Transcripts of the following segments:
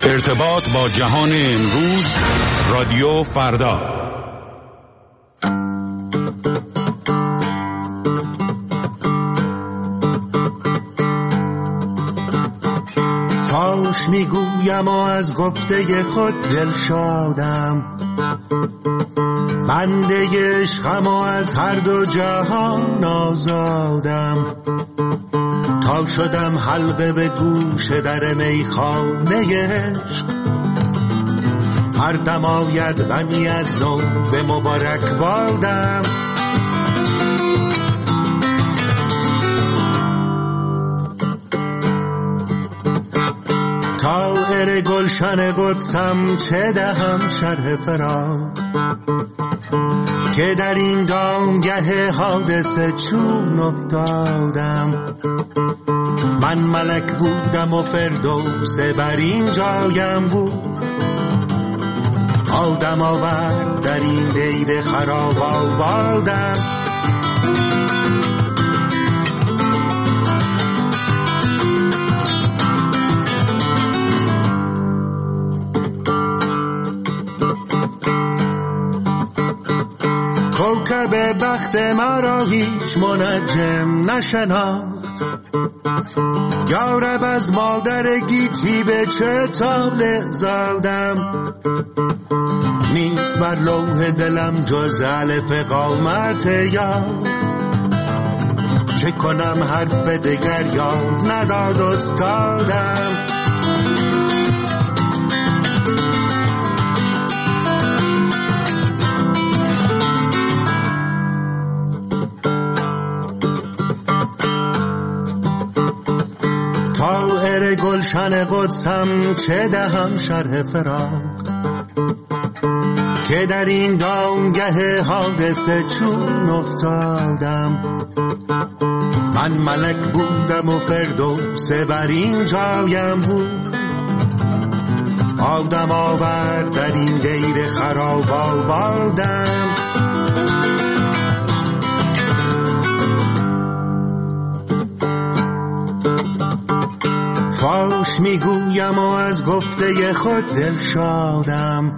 ارتباط با جهان امروز، رادیو فردا. کاش میگویم و از گفته خود دل شادم، بنده عشقم و از هر دو جهان آزادم. تا شدم حلقه به گوش در میخانه عشق، هر دم آید غمی از نو به مبارک بادم. طاهر گلشن قدسم چه دهم شرح فراق، که در این دامگه حادثه چون افتادم. من ملک بودم و فردوس بر این جایم بود، آدم آورد در این دیر خراب آبادم. کوکب بخت ما را هیچ منجم نشناخت، یارب از مادر گیتی به چه طالع زادم. نیست بر لوح دلم جز الف قامت یاد، چه کنم حرف دگر یاد نداد استادم. طاهر گلشن قدسم چه دهم شرح فراق، که در این دامگه حادثه چون افتادم. من ملک بودم و فردوس بر این جایم بود، آدم آورد در این دیر خراب آبادم. فاش میگویم و از گفته خود دل شادم،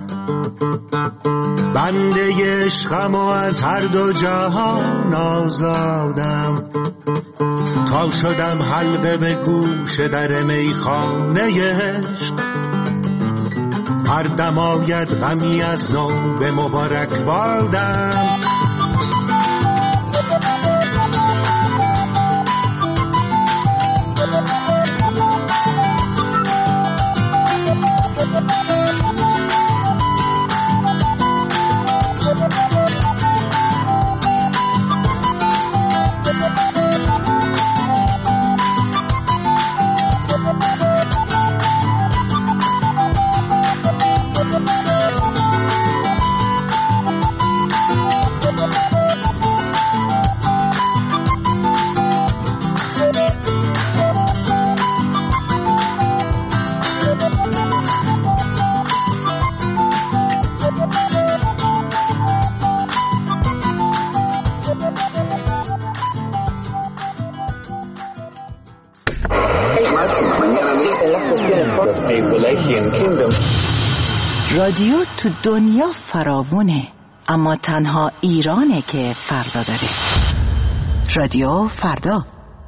بنده عشقم و از هر دو جهان آزادم. تا شدم حلقه به گوش در میخانه عشق، هر دم آید غمی از نو به مبارک بادم. رادیو تو دنیا فراوونه، اما تنها ایرانه که فردا داره. رادیو فردا.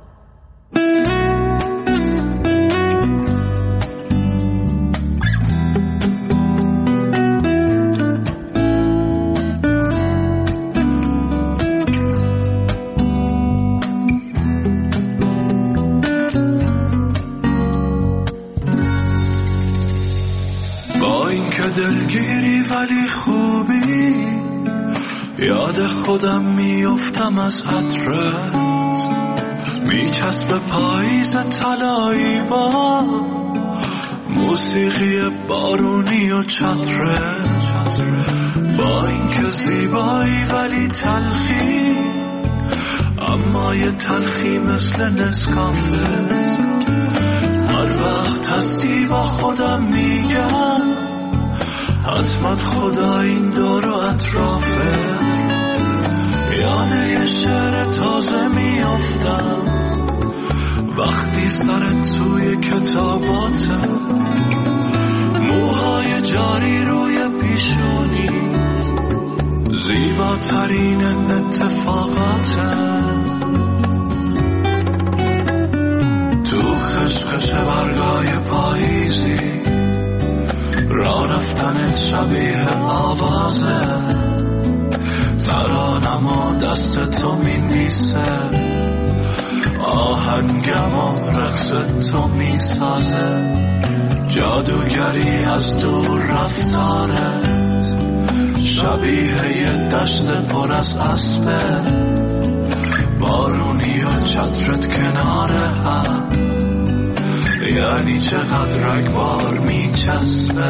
دلگیری ولی خوبی، یاد خودم میافتم از عطرت، میچسب پاییز طلایی با موسیقی بارونی و چترت. با اینکه زیبایی ولی تلخی، اما یه تلخی مثل نسکافه. هر وقت هستی با خودم میگم حتما خدا این دور و اطرافه. یاد یه شعر تازه میافتم وقتی سرت توی کتاباتم. زیباترین اتفاقاته تو خشخش برگای پاییزی راه رفتنت شبیه آوازه ترانم و دست تو می‌نویسه آهنگم و رقص تو میسازه جادوگری از دور رفتارت شبیه یه دشت پر از اسبه بارونی و چترت کنار هم یعنی چقدر رگبار میچسبه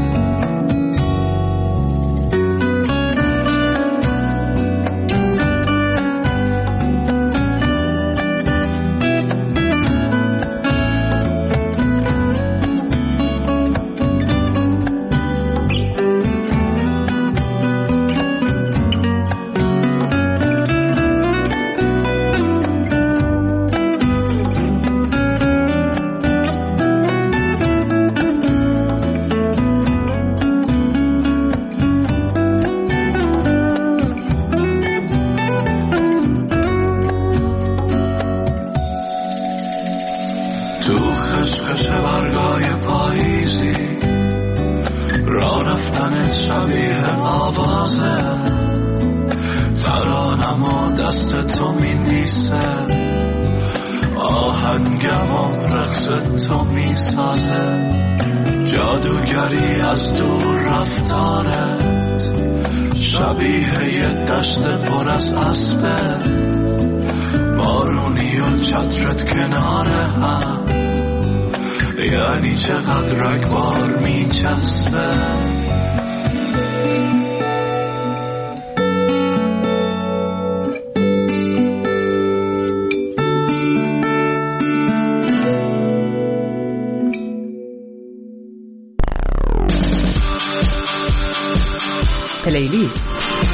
جادوگری از دور رفتارت شبیه یه دشت پر از اسبه بارونی و چترت کنار هم یعنی چقدر رگبار میچسبه پلیلیست.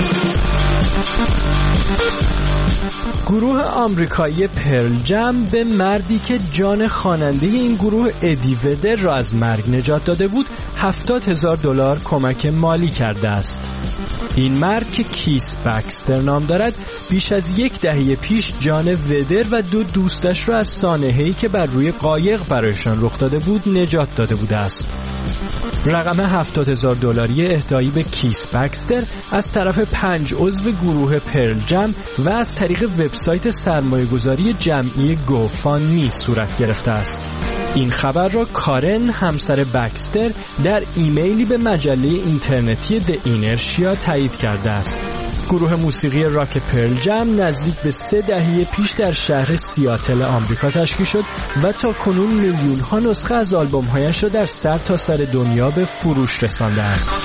گروه آمریکایی پرل جم به مردی که جان خواننده این گروه ادی ودر را از مرگ نجات داده بود $70,000 کمک مالی کرده است. این مرد که کیس بکستر نام دارد بیش از 10 دهه پیش جان ودر و 2 دوستش را از سانحه‌ای که بر روی قایق برایشان رخ داده بود نجات داده بوده است. رقم $70,000 اهدایی به کیس بکستر از طرف 5 عضو گروه پرل جم و از طریق وبسایت سرمایه‌گذاری جمعی گوفاندمی صورت گرفته است. این خبر را کارن همسر بکستر در ایمیلی به مجله اینترنتی د اینرشیا تایید کرده است. گروه موسیقی راک پرل جم نزدیک به 3 دهه پیش در شهر سیاتل آمریکا تشکیل شد و تا کنون میلیون‌ها نسخه از آلبوم‌هایش را در سرتاسر دنیا به فروش رسانده است.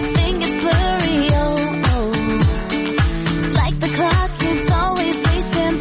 Always racing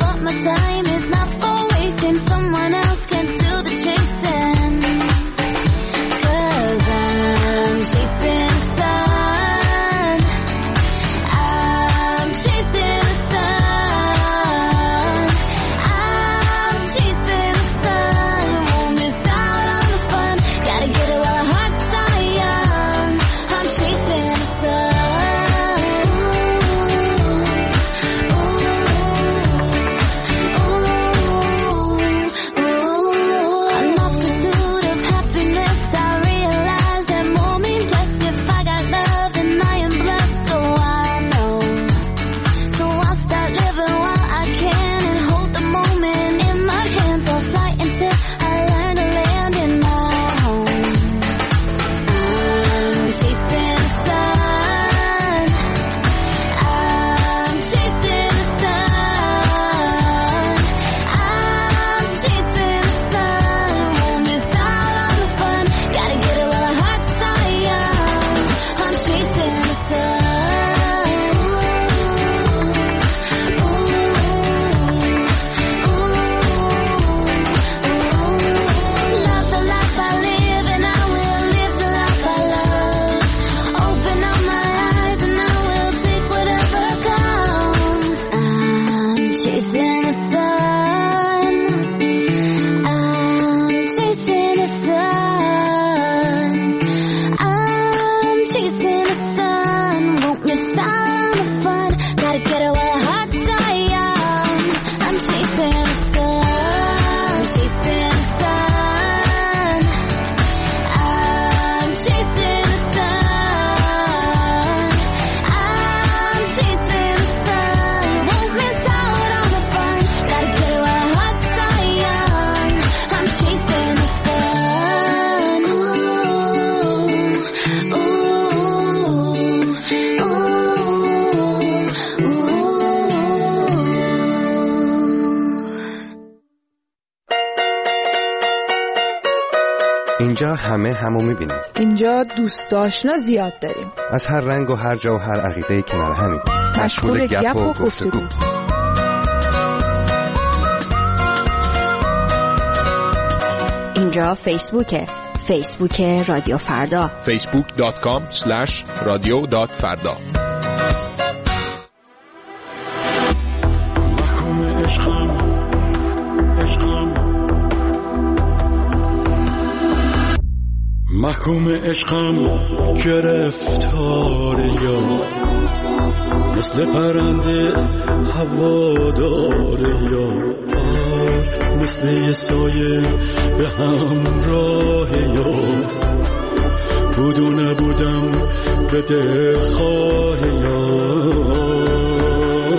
اینجا همه همو میبینیم. اینجا دوست آشنا زیاد داریم. از هر رنگ و هر جا و هر عقیده کنار همیم. مشغول گپ و گفتگو. اینجا فیسبوک رادیو فردا. facebook.com/radio.farda. محکوم عشقم گرفتار یار، مثل پرنده هوادار یار، مثل یه سایه به همراه یار، بود و نبودم به دلخواه یار.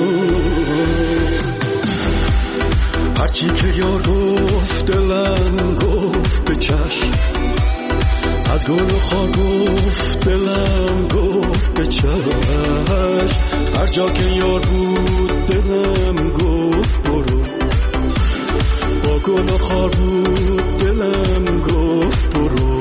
هرچی که یار گفت دلم گفت به چشم، از گل و خار گفت دلم گفت به چشم، هر جا که یار بود دلم گفت برو، با گل و خار بود دلم گفت برو.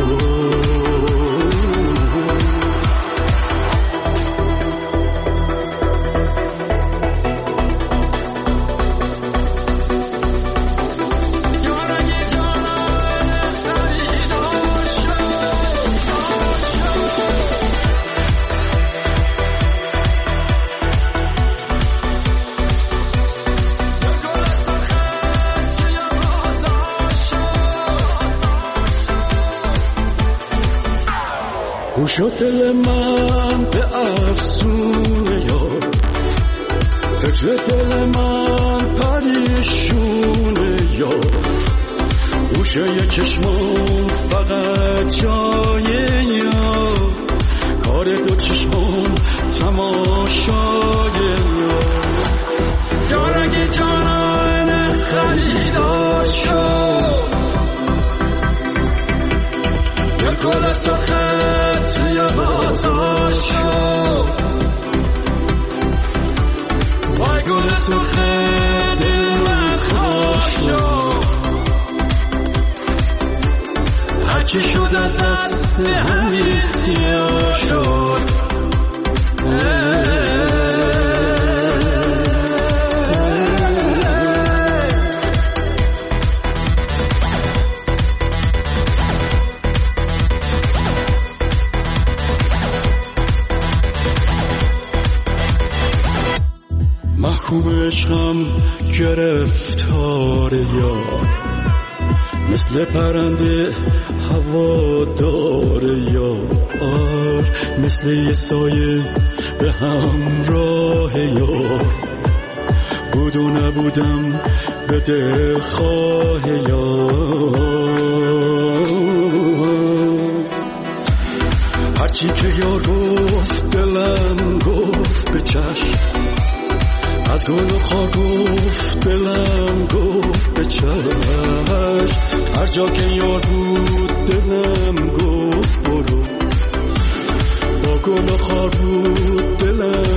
گوش دل من به افسون یار، فکر دل من پریشون یار، گوشه چشمم فقط جای یار، کار دو چشمم تماشای یار. یار اگه جانان خریدار شد، یک گل از تو خط یا بازار شد، وای گل تو خط دل من خوش شد، هرچی شد از دست همین یا شد. محکوم عشقم گرفتار یار، مثل پرنده هوادار یار، مثل یه سایه به همراه یار، بود و نبودم به دلخواه یار. هرچی که یار گفت دلم گفت به چشم، از گل و خار گفت دلم گفت به چشم، هر جا که یار بود دلم گفت برو، با گل و خار بود دلم